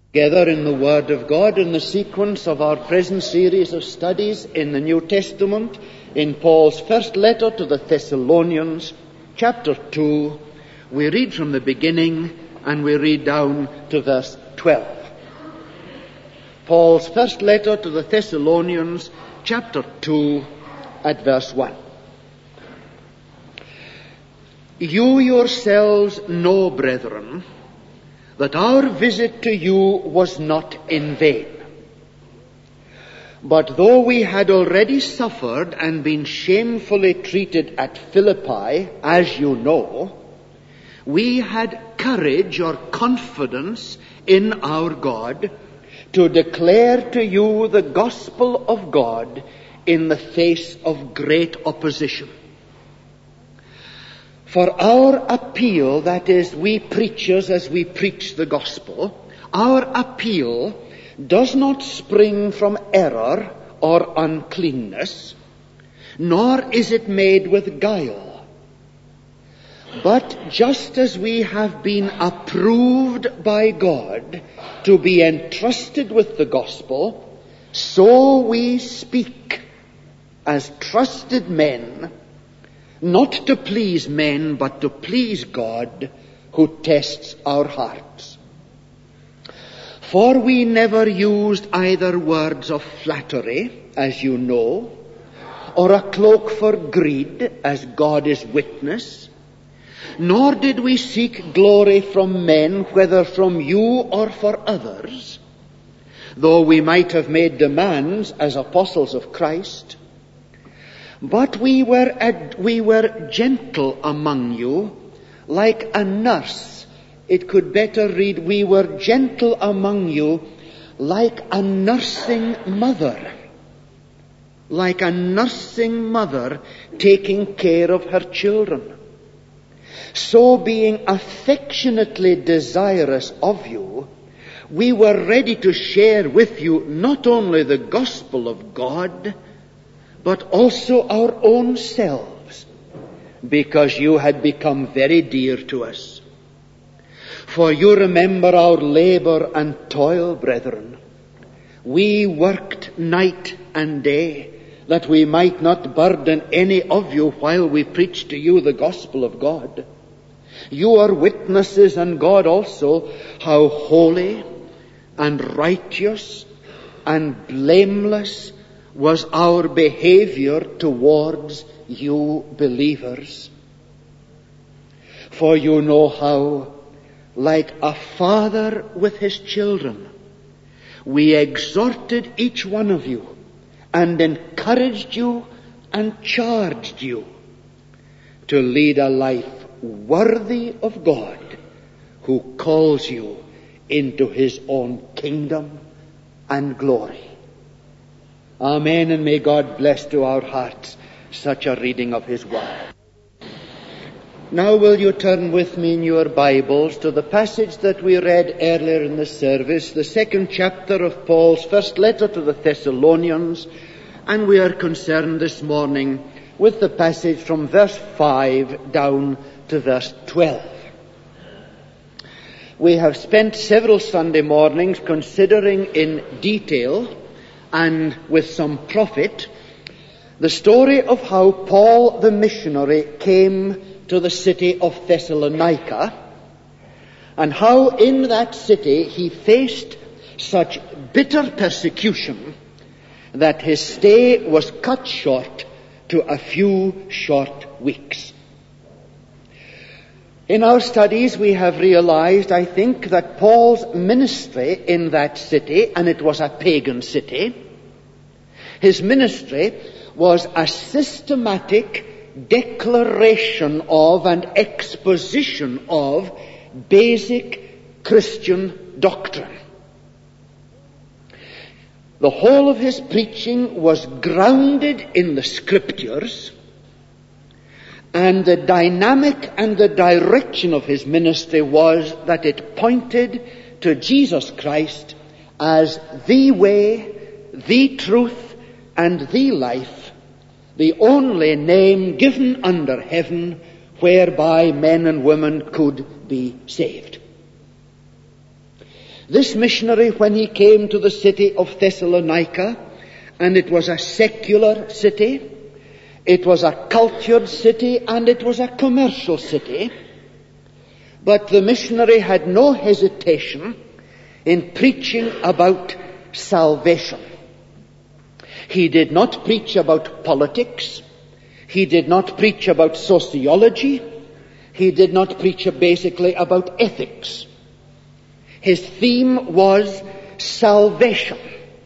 Together in the Word of God in the sequence of our present series of studies in the New Testament, in Paul's first letter to the Thessalonians, chapter 2, we read from the beginning and we read down to verse 12. Paul's first letter to the Thessalonians, chapter 2, at verse 1. You yourselves know, brethren, that our visit to you was not in vain. But though we had already suffered and been shamefully treated at Philippi, as you know, we had courage or confidence in our God to declare to you the gospel of God in the face of great opposition. For our appeal, that is, we preachers as we preach the gospel, our appeal does not spring from error or uncleanness, nor is it made with guile. But just as we have been approved by God to be entrusted with the gospel, so we speak as trusted men, not to please men, but to please God, who tests our hearts. For we never used either words of flattery, as you know, or a cloak for greed, as God is witness, nor did we seek glory from men, whether from you or for others, though we might have made demands as apostles of Christ. But we were gentle among you, like a nurse. It could better read, we were gentle among you, like a nursing mother. Like a nursing mother taking care of her children. So being affectionately desirous of you, we were ready to share with you not only the gospel of God, but also our own selves, because you had become very dear to us. For you remember our labor and toil, brethren. We worked night and day, that we might not burden any of you while we preached to you the gospel of God. You are witnesses, and God also, how holy and righteous and blameless was our behavior towards you believers. For you know how, like a father with his children, we exhorted each one of you and encouraged you and charged you to lead a life worthy of God, who calls you into his own kingdom and glory. Amen, and may God bless to our hearts such a reading of his word. Now will you turn with me in your Bibles to the passage that we read earlier in the service, the second chapter of Paul's first letter to the Thessalonians, and we are concerned this morning with the passage from verse 5 down to verse 12. We have spent several Sunday mornings considering in detail and with some profit the story of how Paul the missionary came to the city of Thessalonica, and how in that city he faced such bitter persecution that his stay was cut short to a few short weeks. In our studies we have realized, I think, that Paul's ministry in that city, and it was a pagan city, his ministry was a systematic declaration of and exposition of basic Christian doctrine. The whole of his preaching was grounded in the Scriptures, and the dynamic and the direction of his ministry was that it pointed to Jesus Christ as the way, the truth, and the life, the only name given under heaven whereby men and women could be saved. This missionary, when he came to the city of Thessalonica, and it was a secular city, it was a cultured city, and it was a commercial city, but the missionary had no hesitation in preaching about salvation. He did not preach about politics. He did not preach about sociology. He did not preach basically about ethics. His theme was salvation.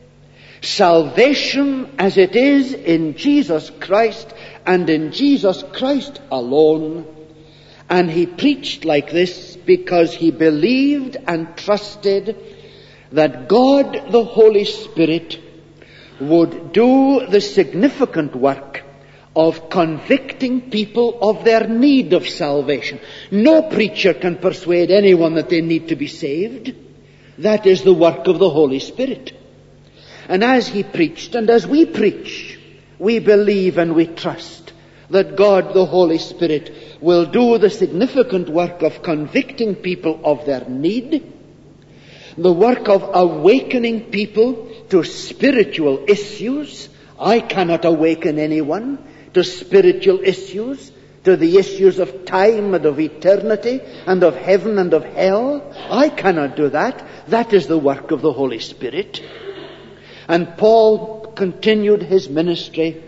Salvation as it is in Jesus Christ and in Jesus Christ alone. And he preached like this because he believed and trusted that God the Holy Spirit would do the significant work of convicting people of their need of salvation. No preacher can persuade anyone that they need to be saved. That is the work of the Holy Spirit. And as he preached, and as we preach, we believe and we trust that God the Holy Spirit will do the significant work of convicting people of their need, the work of awakening people to spiritual issues. I cannot awaken anyone to spiritual issues, to the issues of time and of eternity and of heaven and of hell. I cannot do that. That is the work of the Holy Spirit. And Paul continued his ministry,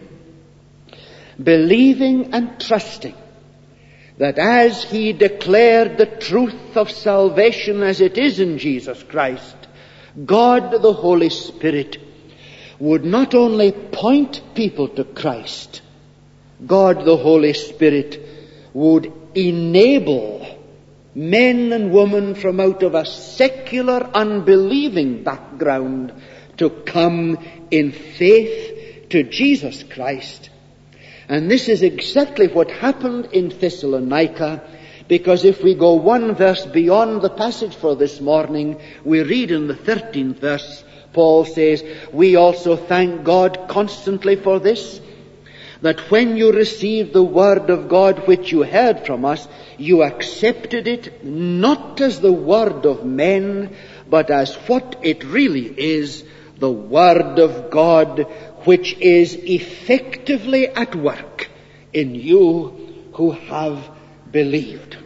believing and trusting that as he declared the truth of salvation as it is in Jesus Christ, God the Holy Spirit would not only point people to Christ, God the Holy Spirit would enable men and women from out of a secular, unbelieving background to come in faith to Jesus Christ. And this is exactly what happened in Thessalonica, because if we go one verse beyond the passage for this morning, we read in the 13th verse, Paul says, "We also thank God constantly for this, that when you received the word of God which you heard from us, you accepted it not as the word of men, but as what it really is, the word of God, which is effectively at work in you who have believed."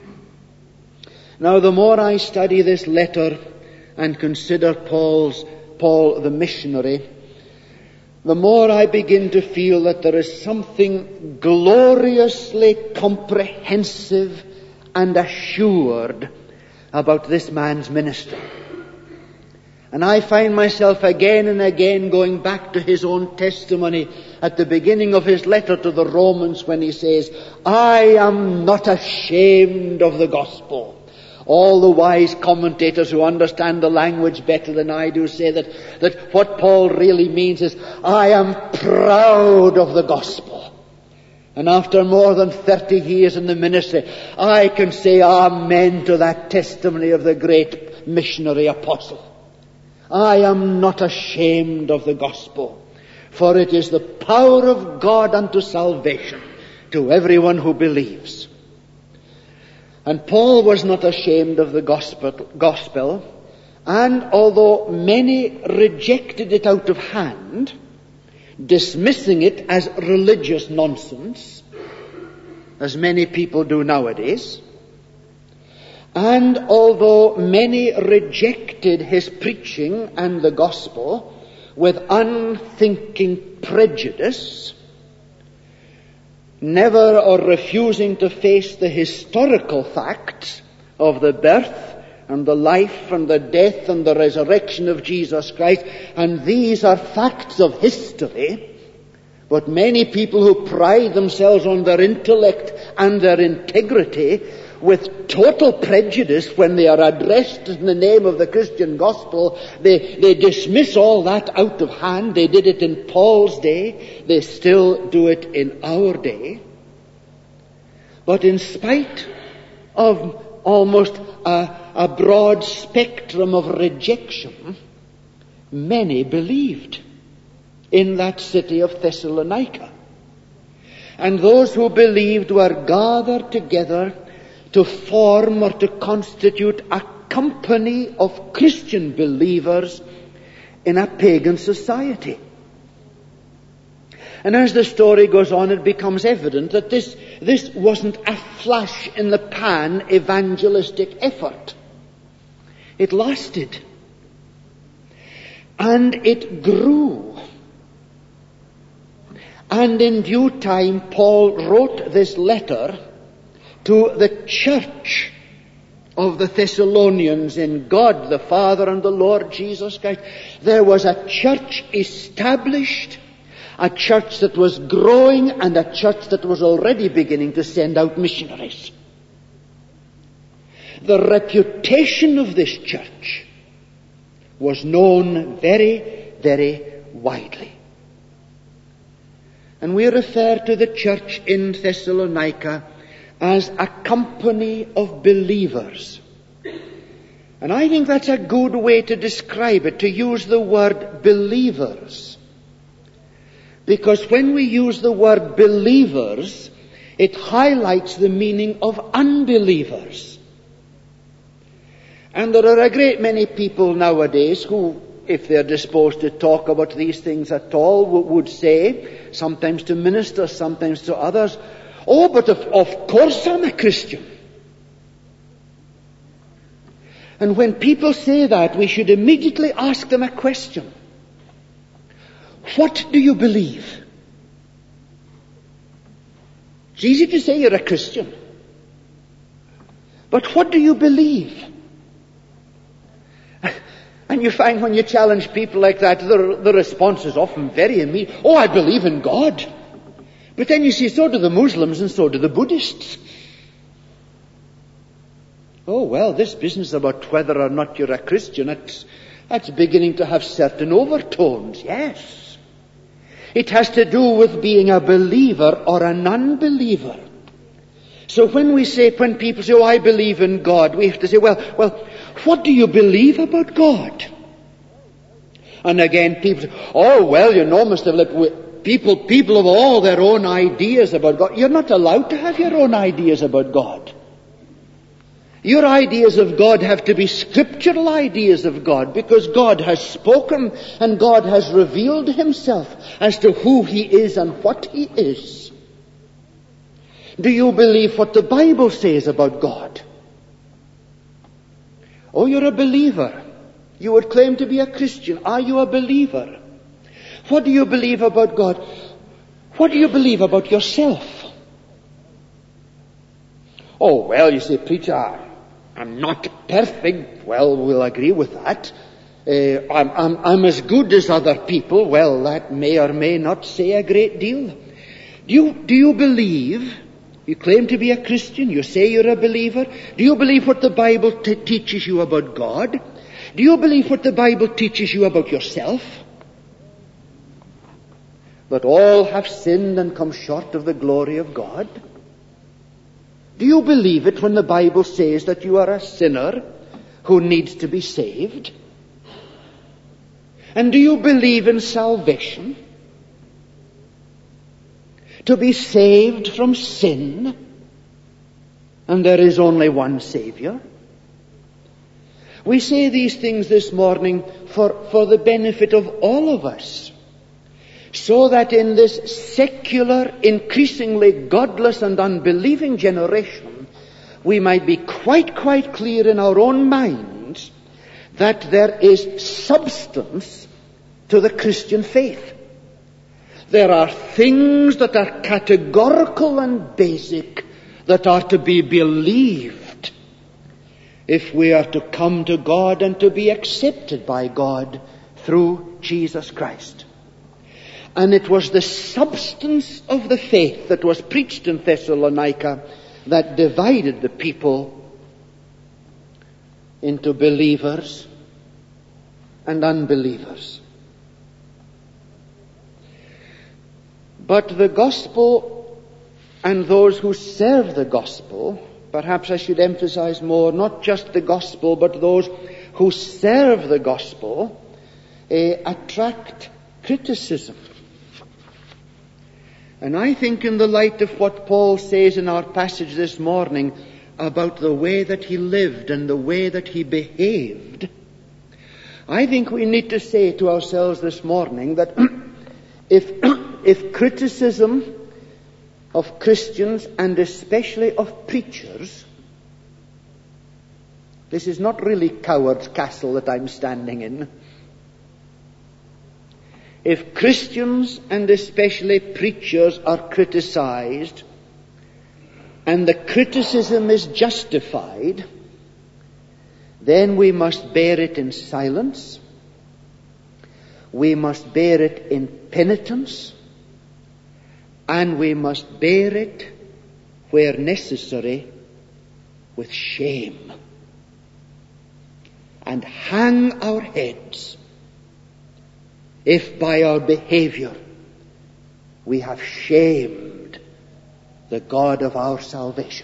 Now, the more I study this letter and consider Paul the missionary, the more I begin to feel that there is something gloriously comprehensive and assured about this man's ministry. And I find myself again and again going back to his own testimony at the beginning of his letter to the Romans when he says, "I am not ashamed of the gospel." All the wise commentators who understand the language better than I do say that what Paul really means is, I am proud of the gospel. And after more than 30 years in the ministry, I can say amen to that testimony of the great missionary apostle. I am not ashamed of the gospel, for it is the power of God unto salvation to everyone who believes. And Paul was not ashamed of the gospel, and although many rejected it out of hand, dismissing it as religious nonsense, as many people do nowadays, and although many rejected his preaching and the gospel with unthinking prejudice, never or refusing to face the historical facts of the birth and the life and the death and the resurrection of Jesus Christ, and these are facts of history, but many people who pride themselves on their intellect and their integrity with total prejudice when they are addressed in the name of the Christian gospel, they dismiss all that out of hand. They did it in Paul's day. They still do it in our day. But in spite of almost a broad spectrum of rejection, many believed in that city of Thessalonica. And those who believed were gathered together to form or to constitute a company of Christian believers in a pagan society. And as the story goes on, it becomes evident that this wasn't a flash in the pan evangelistic effort. It lasted. And it grew. And in due time, Paul wrote this letter to the church of the Thessalonians in God the Father and the Lord Jesus Christ. There was a church established, a church that was growing, and a church that was already beginning to send out missionaries. The reputation of this church was known very, very widely. And we refer to the church in Thessalonica as a company of believers. And I think that's a good way to describe it, to use the word believers. Because when we use the word believers, it highlights the meaning of unbelievers. And there are a great many people nowadays who, if they're disposed to talk about these things at all, would say, sometimes to ministers, sometimes to others, "Oh, but of course I'm a Christian." And when people say that, we should immediately ask them a question. What do you believe? It's easy to say you're a Christian. But what do you believe? And you find when you challenge people like that, the response is often very immediate. "Oh, I believe in God." But then you see, so do the Muslims and so do the Buddhists. Oh, well, this business about whether or not you're a Christian, that's beginning to have certain overtones, yes. It has to do with being a believer or a non-believer. So when people say, "Oh, I believe in God," we have to say, well, what do you believe about God? And again, people say, "Oh, well, Mr. People have all their own ideas about God." You're not allowed to have your own ideas about God. Your ideas of God have to be scriptural ideas of God, because God has spoken and God has revealed himself as to who he is and what he is. Do you believe what the Bible says about God? Oh, you're a believer. You would claim to be a Christian. Are you a believer? What do you believe about God? What do you believe about yourself? Oh, well, you say, "Preacher, I'm not perfect." Well, we'll agree with that. I'm as good as other people. Well, that may or may not say a great deal. Do you believe? You claim to be a Christian. You say you're a believer. Do you believe what the Bible teaches you about God? Do you believe what the Bible teaches you about yourself? That all have sinned and come short of the glory of God? Do you believe it when the Bible says that you are a sinner who needs to be saved? And do you believe in salvation? To be saved from sin, and there is only one Savior? We say these things this morning for the benefit of all of us, so that in this secular, increasingly godless and unbelieving generation, we might be quite clear in our own minds that there is substance to the Christian faith. There are things that are categorical and basic that are to be believed if we are to come to God and to be accepted by God through Jesus Christ. And it was the substance of the faith that was preached in Thessalonica that divided the people into believers and unbelievers. But the gospel and those who serve the gospel, perhaps I should emphasize more, not just the gospel, but those who serve the gospel, attract criticism. And I think in the light of what Paul says in our passage this morning, about the way that he lived and the way that he behaved, I think we need to say to ourselves this morning that if criticism of Christians and especially of preachers, this is not really Coward's Castle that I'm standing in. If Christians and especially preachers are criticized, and the criticism is justified, then we must bear it in silence. We must bear it in penitence. And we must bear it, where necessary, with shame. And hang our heads if by our behavior we have shamed the God of our salvation.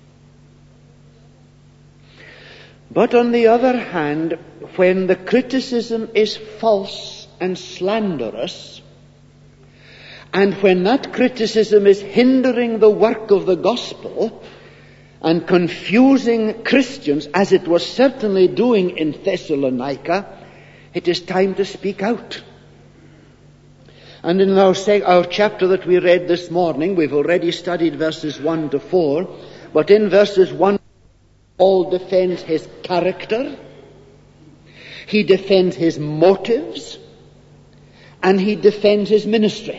But on the other hand, when the criticism is false and slanderous, and when that criticism is hindering the work of the gospel and confusing Christians, as it was certainly doing in Thessalonica, it is time to speak out. And in our chapter that we read this morning, we've already studied verses 1 to 4, but in verses 1, Paul defends his character, he defends his motives, and he defends his ministry.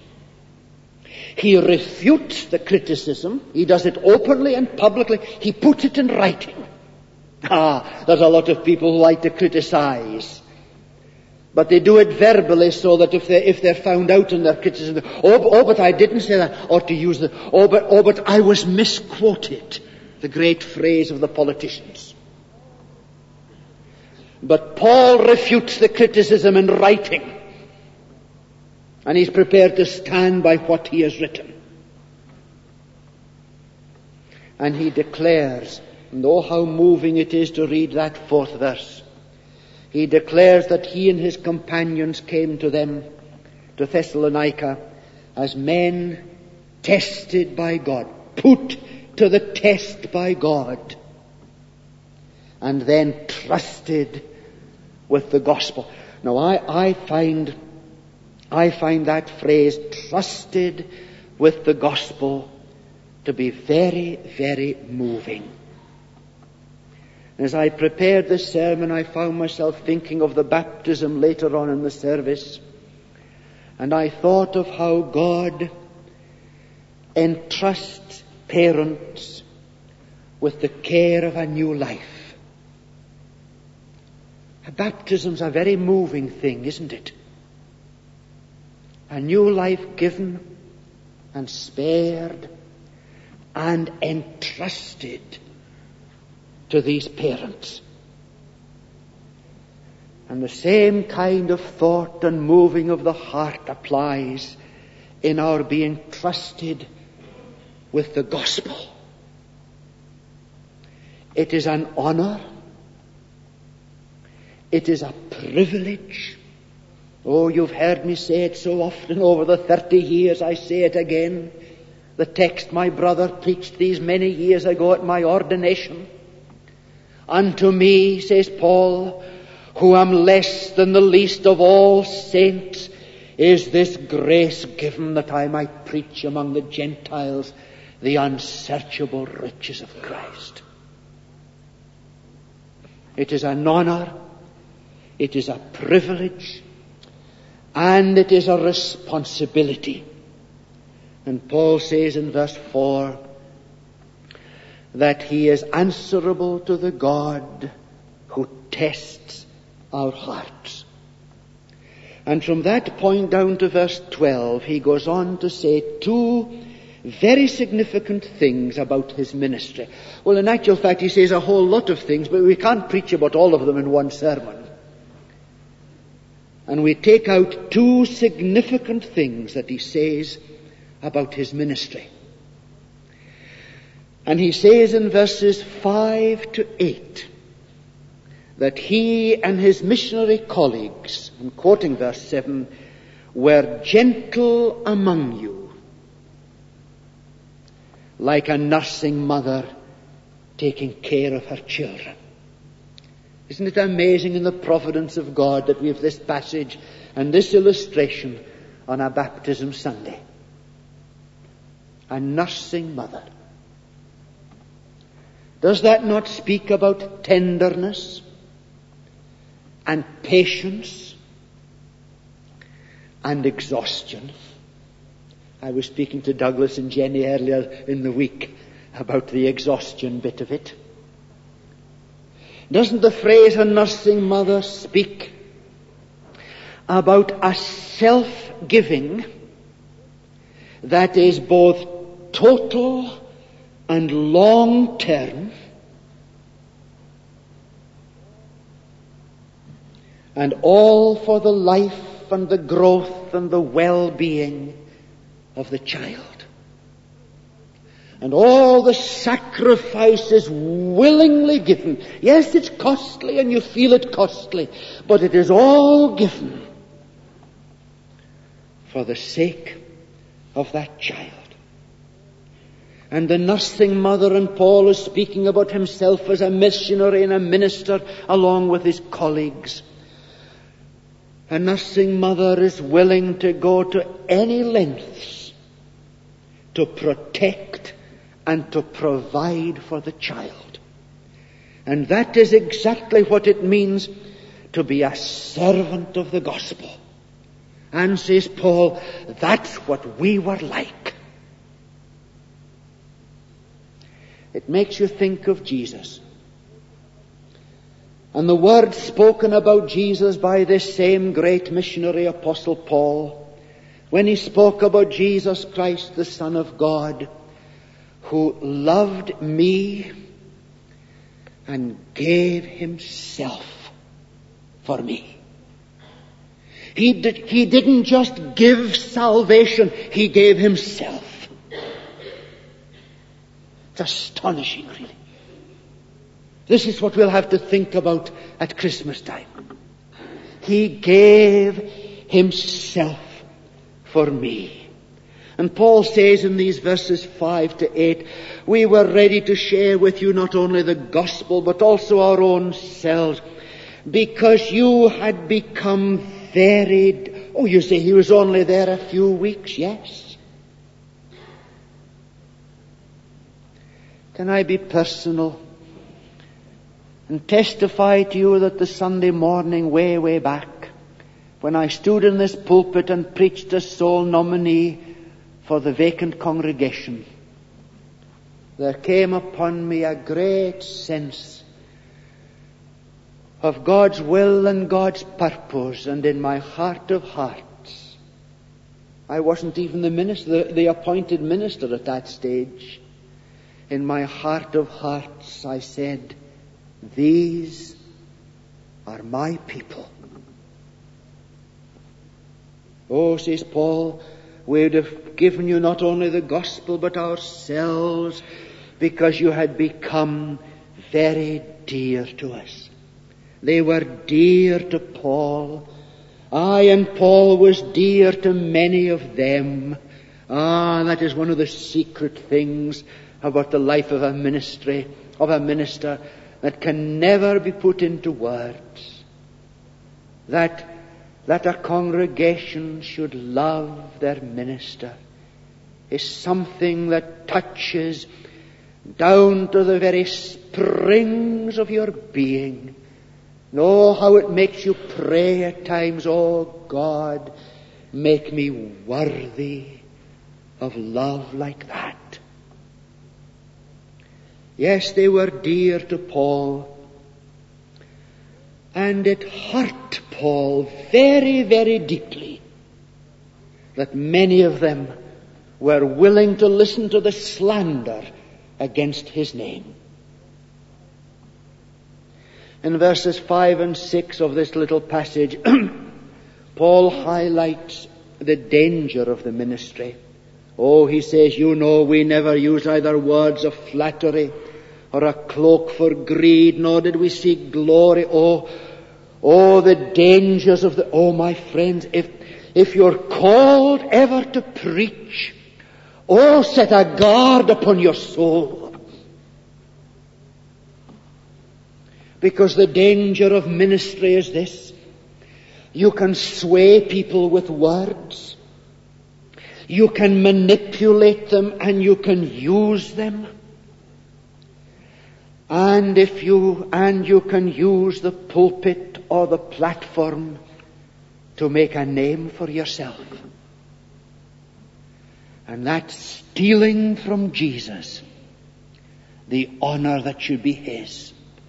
He refutes the criticism. He does it openly and publicly. He puts it in writing. There's a lot of people who like to criticize. But they do it verbally, so that if they're found out in their criticism, but I didn't say that, or to use but I was misquoted, the great phrase of the politicians. But Paul refutes the criticism in writing, and he's prepared to stand by what he has written. And he declares, and oh how moving it is to read that 4th verse, he declares that he and his companions came to them, to Thessalonica, as men tested by God, put to the test by God, and then trusted with the gospel. Now I find that phrase, trusted with the gospel, to be very, very moving. As I prepared this sermon, I found myself thinking of the baptism later on in the service, and I thought of how God entrusts parents with the care of a new life. A baptism's a very moving thing, isn't it? A new life given and spared and entrusted to these parents. And the same kind of thought and moving of the heart applies in our being trusted with the gospel. It is an honor. It is a privilege. Oh, you've heard me say it so often over the 30 years, I say it again. The text my brother preached these many years ago at my ordination. Unto me, says Paul, who am less than the least of all saints, is this grace given that I might preach among the Gentiles the unsearchable riches of Christ. It is an honor, it is a privilege, and it is a responsibility. And Paul says in verse 4 that he is answerable to the God who tests our hearts. And from that point down to verse 12, he goes on to say 2 very significant things about his ministry. Well, in actual fact, he says a whole lot of things, but we can't preach about all of them in one sermon. And we take out 2 significant things that he says about his ministry. And he says in verses 5 to 8 that he and his missionary colleagues, I'm quoting verse 7, were gentle among you, like a nursing mother taking care of her children. Isn't it amazing in the providence of God that we have this passage and this illustration on our baptism Sunday? A nursing mother. Does that not speak about tenderness and patience and exhaustion? I was speaking to Douglas and Jenny earlier in the week about the exhaustion bit of it. Doesn't the phrase a nursing mother speak about a self-giving that is both total and long-term, and all for the life and the growth and the well-being of the child? And all the sacrifices willingly given. Yes, it's costly and you feel it costly, but it is all given for the sake of that child. And the nursing mother, and Paul is speaking about himself as a missionary and a minister along with his colleagues. A nursing mother is willing to go to any lengths to protect and to provide for the child. And that is exactly what it means to be a servant of the gospel. And says Paul, that's what we were like. It makes you think of Jesus. And the words spoken about Jesus by this same great missionary apostle Paul, when he spoke about Jesus Christ, the Son of God, who loved me and gave himself for me. He didn't just give salvation, he gave himself. It's astonishing, really. This is what we'll have to think about at Christmas time. He gave himself for me. And Paul says in these verses 5 to 8, we were ready to share with you not only the gospel, but also our own selves, because you had become varied. Oh, you say he was only there a few weeks? Yes. Can I be personal and testify to you that the Sunday morning way back, when I stood in this pulpit and preached as sole nominee for the vacant congregation, there came upon me a great sense of God's will and God's purpose, and in my heart of hearts, I wasn't even the appointed minister at that stage. In my heart of hearts, I said, these are my people. Oh, says Paul, we would have given you not only the gospel, but ourselves, because you had become very dear to us. They were dear to Paul. And Paul was dear to many of them. That is one of the secret things about the life of a minister, that can never be put into words. That a congregation should love their minister is something that touches down to the very springs of your being. Oh, how it makes you pray at times, oh God, make me worthy of love like that. Yes, they were dear to Paul. And it hurt Paul very, very deeply that many of them were willing to listen to the slander against his name. In verses 5 and 6 of this little passage, Paul highlights the danger of the ministry. Oh, he says, we never use either words of flattery or a cloak for greed, nor did we seek glory. Oh, the dangers of my friends, if you're called ever to preach, set a guard upon your soul. Because the danger of ministry is this: you can sway people with words, you can manipulate them, and you can use them. And you can use the pulpit or the platform to make a name for yourself. And that's stealing from Jesus the honor that should be His.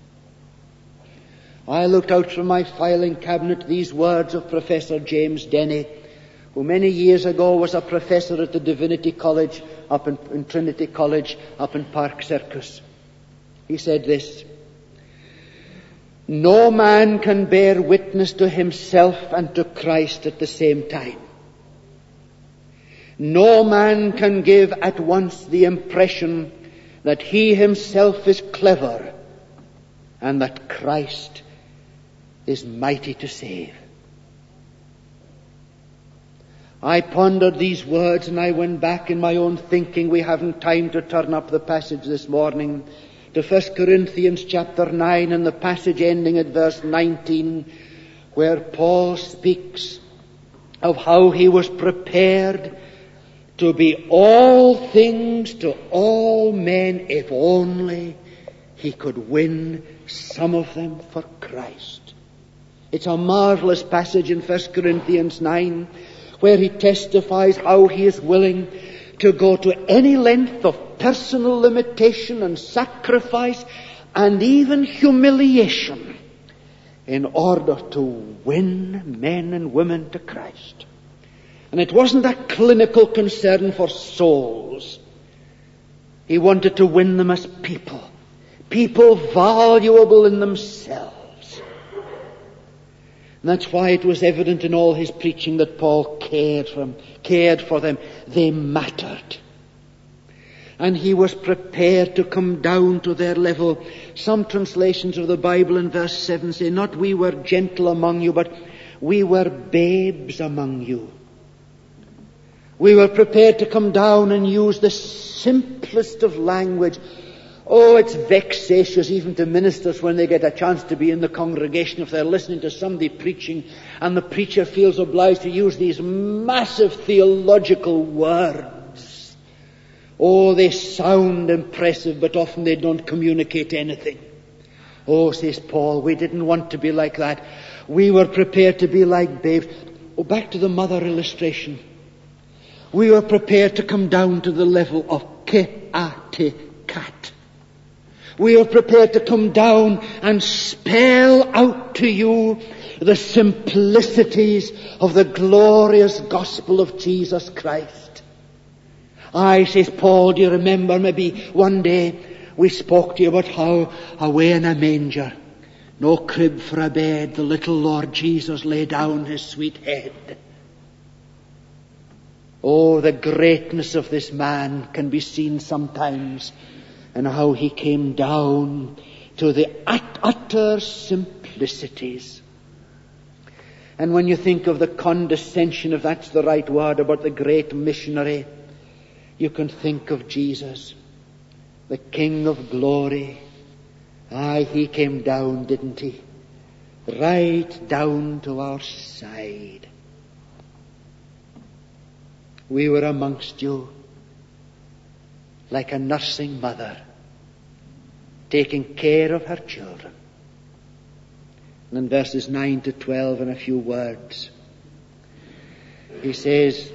I looked out from my filing cabinet these words of Professor James Denny, who many years ago was a professor at the Divinity College up in Trinity College up in Park Circus. He said this: "No man can bear witness to himself and to Christ at the same time. No man can give at once the impression that he himself is clever and that Christ is mighty to save." I pondered these words and I went back in my own thinking. We haven't time to turn up the passage this morning to 1 Corinthians chapter 9 and the passage ending at verse 19, where Paul speaks of how he was prepared to be all things to all men if only he could win some of them for Christ. It's a marvelous passage in 1 Corinthians 9 where he testifies how he is willing to go to any length of personal limitation and sacrifice and even humiliation in order to win men and women to Christ. And it wasn't a clinical concern for souls. He wanted to win them as people valuable in themselves. And that's why it was evident in all his preaching that Paul cared for them. They mattered. And he was prepared to come down to their level. Some translations of the Bible in verse 7 say, "Not we were gentle among you, but we were babes among you." We were prepared to come down and use the simplest of language. Oh, it's vexatious even to ministers when they get a chance to be in the congregation, if they're listening to somebody preaching and the preacher feels obliged to use these massive theological words. Oh, they sound impressive, but often they don't communicate anything. Oh, says Paul, we didn't want to be like that. We were prepared to be like babes. Oh, back to the mother illustration. We were prepared to come down to the level of ke-a-te-kat. We are prepared to come down and spell out to you the simplicities of the glorious gospel of Jesus Christ. Says Paul, do you remember maybe one day we spoke to you about how away in a manger, no crib for a bed, the little Lord Jesus lay down his sweet head. Oh, the greatness of this man can be seen sometimes, and how he came down to the utter simplicities. And when you think of the condescension, if that's the right word, about the great missionary, you can think of Jesus, the King of glory. He came down, didn't he? Right down to our side. We were amongst you like a nursing mother taking care of her children. And in verses 9 to 12, in a few words, he says,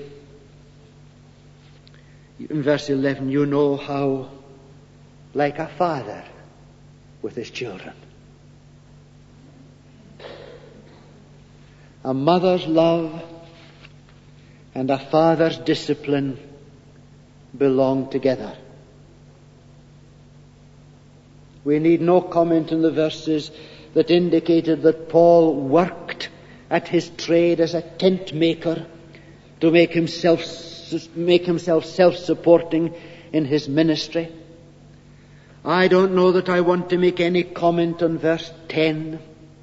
in verse 11, you know how, like a father with his children, a mother's love and a father's discipline belong together. We need no comment on the verses that indicated that Paul worked at his trade as a tent maker to make himself self-supporting in his ministry. I don't know that I want to make any comment on verse 10,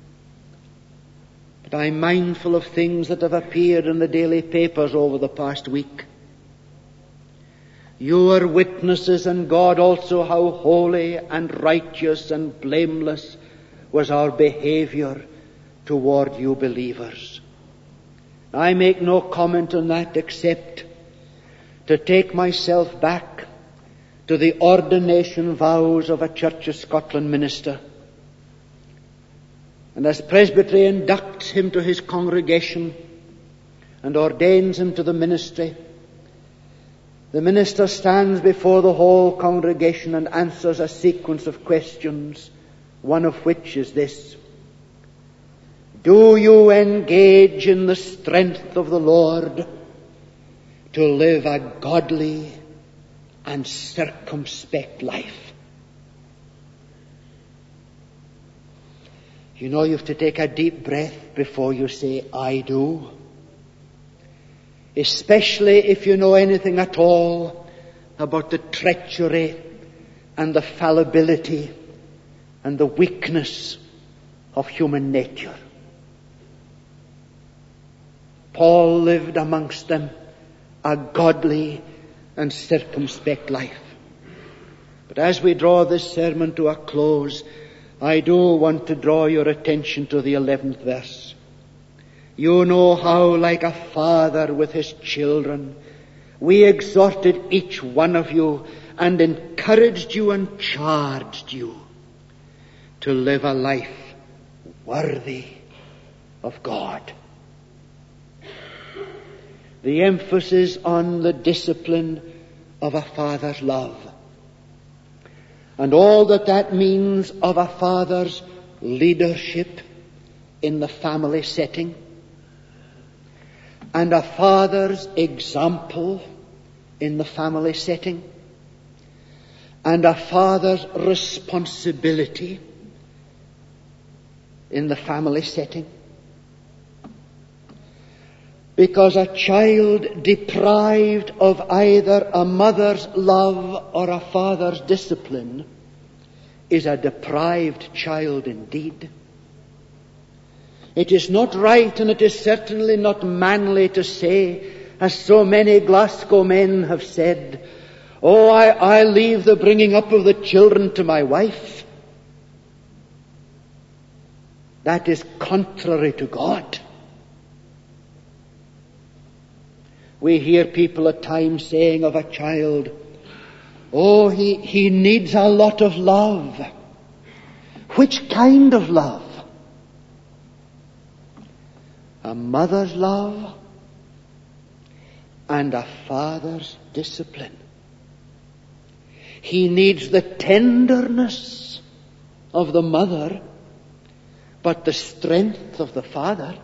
but I'm mindful of things that have appeared in the daily papers over the past week. You are witnesses, and God also, how holy and righteous and blameless was our behavior toward you believers. I make no comment on that except to take myself back to the ordination vows of a Church of Scotland minister. And as Presbytery inducts him to his congregation and ordains him to the ministry, the minister stands before the whole congregation and answers a sequence of questions, one of which is this: do you engage in the strength of the Lord to live a godly and circumspect life? You know, you have to take a deep breath before you say, I do. Especially if you know anything at all about the treachery and the fallibility and the weakness of human nature. Paul lived amongst them a godly and circumspect life. But as we draw this sermon to a close, I do want to draw your attention to the 11th verse. You know how, like a father with his children, we exhorted each one of you and encouraged you and charged you to live a life worthy of God. The emphasis on the discipline of a father's love, and all that means of a father's leadership in the family setting, and a father's example in the family setting, and a father's responsibility in the family setting. Because a child deprived of either a mother's love or a father's discipline is a deprived child indeed. It is not right, and it is certainly not manly to say, as so many Glasgow men have said, oh, I leave the bringing up of the children to my wife. That is contrary to God. We hear people at times saying of a child, oh, he needs a lot of love. Which kind of love? A mother's love and a father's discipline. He needs the tenderness of the mother, but the strength of the father.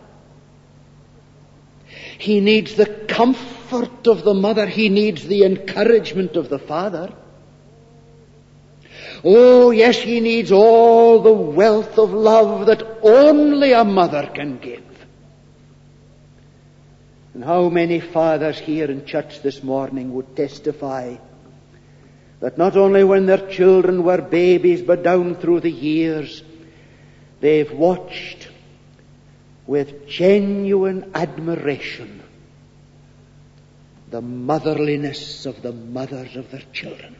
He needs the comfort of the mother. He needs the encouragement of the father. Oh, yes, he needs all the wealth of love that only a mother can give. And how many fathers here in church this morning would testify that not only when their children were babies, but down through the years, they've watched with genuine admiration the motherliness of the mothers of their children.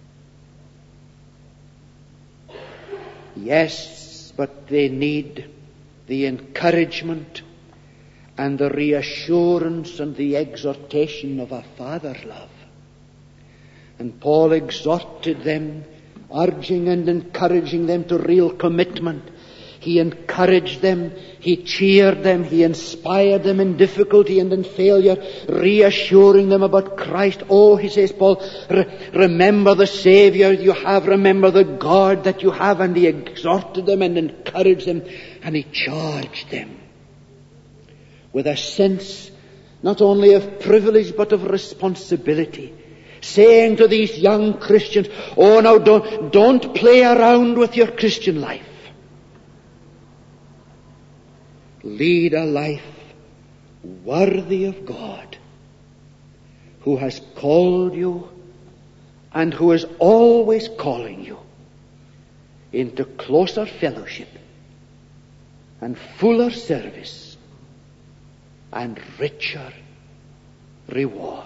Yes, but they need the encouragement and the reassurance and the exhortation of a father's love. And Paul exhorted them, urging and encouraging them to real commitment. He encouraged them, he cheered them, he inspired them in difficulty and in failure, reassuring them about Christ. Oh, he says, Paul, remember the Savior you have, remember the God that you have. And he exhorted them and encouraged them, and he charged them with a sense not only of privilege but of responsibility, saying to these young Christians, oh, now don't play around with your Christian life. Lead a life worthy of God, who has called you and who is always calling you into closer fellowship and fuller service and richer reward.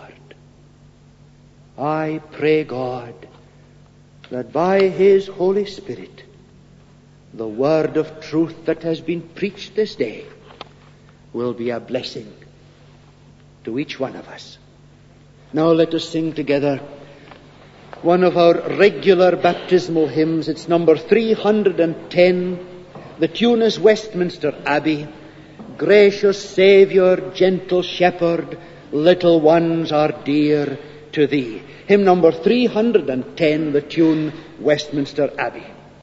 I pray God that by His Holy Spirit the word of truth that has been preached this day will be a blessing to each one of us. Now let us sing together one of our regular baptismal hymns. It's number 310. The tune is Westminster Abbey. Gracious Saviour, gentle Shepherd, little ones are dear to thee. Hymn number 310, the tune Westminster Abbey.